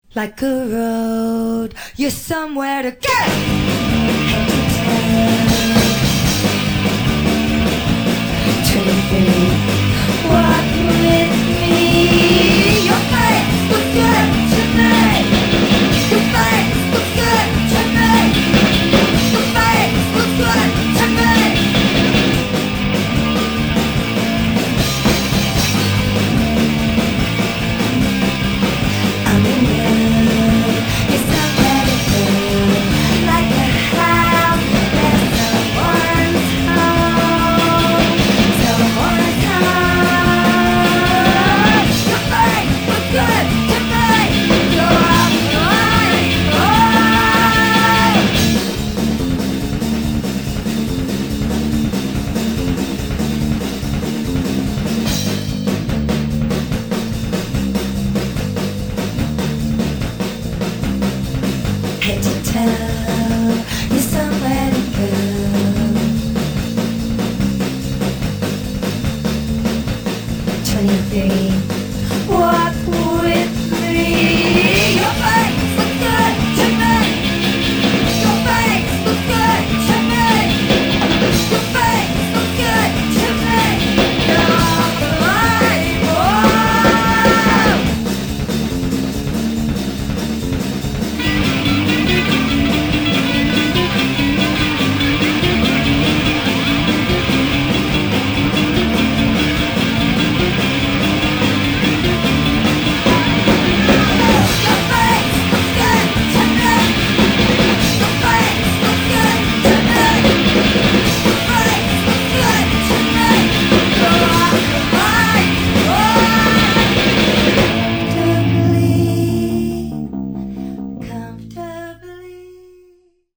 Like a road, you're somewhere to go. Walk with me. Your face looks good to me. Your face looks good to me. Your face looks good to me. I'm in love. You're somewhere to go. Like a house where someone's home. Someone's home. Your face looks good to me. You're on my head to toe, you're somewhere to go.